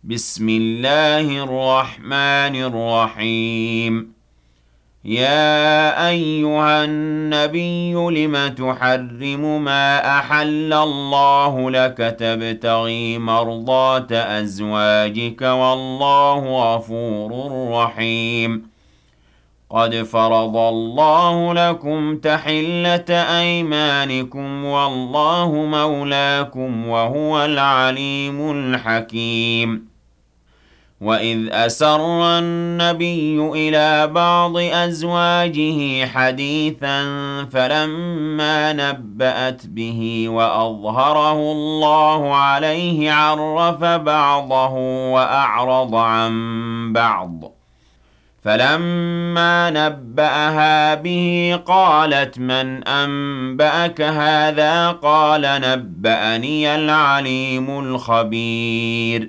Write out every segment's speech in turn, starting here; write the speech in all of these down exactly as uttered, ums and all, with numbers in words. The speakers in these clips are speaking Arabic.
بسم الله الرحمن الرحيم. يا أيها النبي لم تحرم ما أحل الله لك تبتغي مرضات أزواجك والله غفور رحيم. قد فرض الله لكم تحلة أيمانكم والله مولاكم وهو العليم الحكيم. وإذ أسر النبي إلى بعض أزواجه حديثا فلما نبأت به وأظهره الله عليه عرف بعضه وأعرض عن بعض. فلما نبأها به قالت من أنبأك هذا قال نبأني العليم الخبير.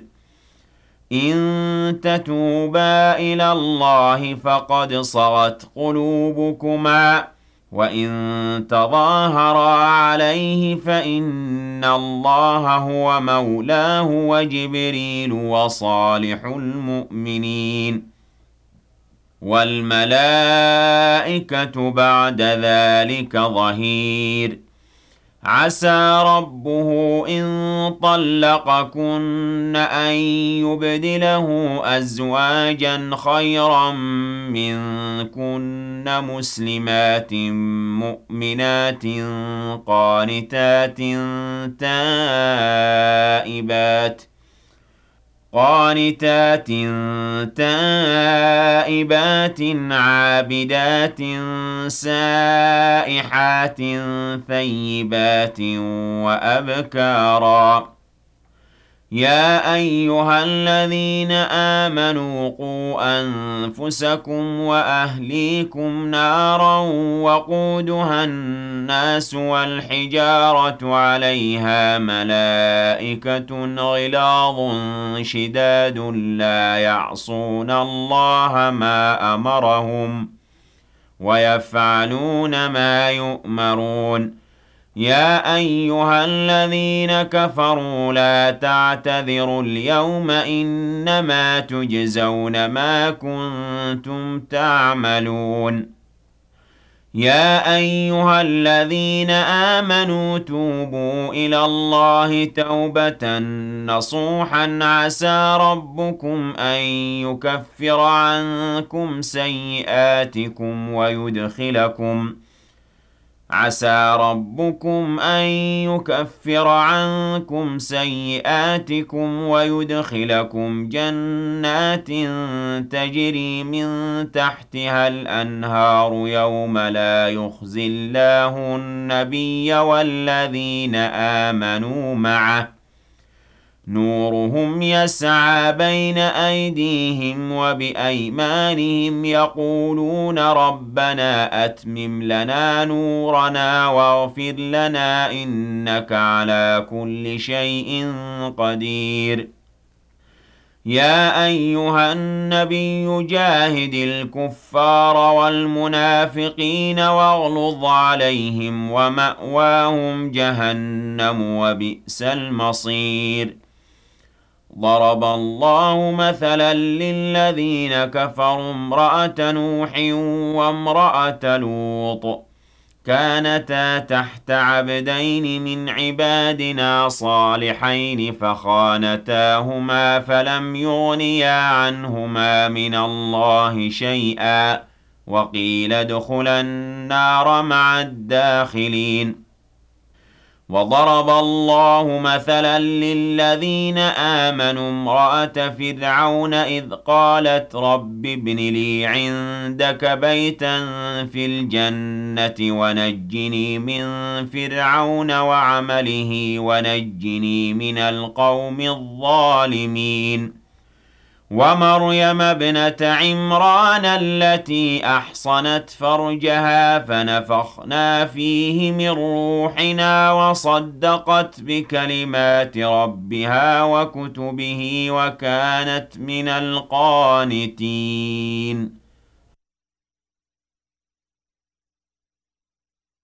إن تتوبا إلى الله فقد صغت قلوبكما وإن تظاهرا عليه فإن الله هو مولاه وجبريل وصالح المؤمنين والملائكة بعد ذلك ظهير. عسى ربه إن طلقكن أن يبدله أزواجا خيرا منكن مسلمات مؤمنات قانتات تائبات قانتات تائبات عابدات سائحات ثيبات وأبكارا. يا أيها الذين آمنوا قوا أنفسكم وأهليكم نارا وقودها الناس والحجارة عليها ملائكة غلاظ شداد لا يعصون الله ما أمرهم ويفعلون ما يؤمرون. يا أيها الذين كفروا لا تعتذروا اليوم إنما تجزون ما كنتم تعملون. يا أيها الذين آمنوا توبوا إلى الله توبة نصوحا عسى ربكم أن يكفر عنكم سيئاتكم ويدخلكم عسى ربكم أن يكفر عنكم سيئاتكم ويدخلكم جنات تجري من تحتها الأنهار يوم لا يخزي الله النبي والذين آمنوا معه نورهم يسعى بين أيديهم وبأيمانهم يقولون ربنا أتمم لنا نورنا واغفر لنا إنك على كل شيء قدير. يا أيها النبي جاهد الكفار والمنافقين واغلظ عليهم ومأواهم جهنم وبئس المصير. ضرب الله مثلا للذين كفروا امرأة نوح وامرأة لوط كانتا تحت عبدين من عبادنا صالحين فخانتاهما فلم يغنيا عنهما من الله شيئا وقيل ادخلا النار مع الداخلين. وضرب الله مثلا للذين آمنوا امرأة فرعون إذ قالت رب ابن لي عندك بيتا في الجنة ونجني من فرعون وعمله ونجني من القوم الظالمين. ومريم ابنة عمران التي أحصنت فرجها فنفخنا فيه من روحنا وصدقت بكلمات ربها وكتبه وكانت من القانتين.